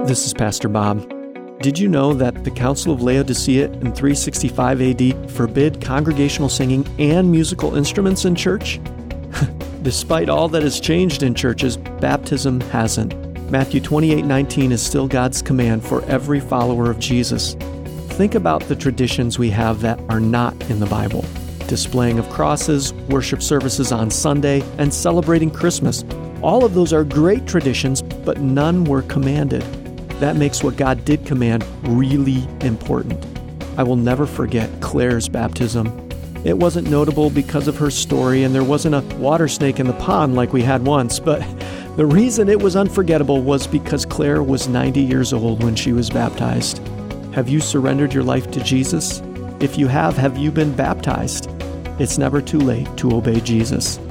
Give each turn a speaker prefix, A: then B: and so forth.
A: This is Pastor Bob. Did you know that the Council of Laodicea in 365 AD forbid congregational singing and musical instruments in church? Despite all that has changed in churches, baptism hasn't. Matthew 28:19 is still God's command for every follower of Jesus. Think about the traditions we have that are not in the Bible. Displaying of crosses, worship services on Sunday, and celebrating Christmas. All of those are great traditions, but none were commanded. That makes what God did command really important. I will never forget Claire's baptism. It wasn't notable because of her story, and there wasn't a water snake in the pond like we had once, but the reason it was unforgettable was because Claire was 90 years old when she was baptized. Have you surrendered your life to Jesus? If you have you been baptized? It's never too late to obey Jesus.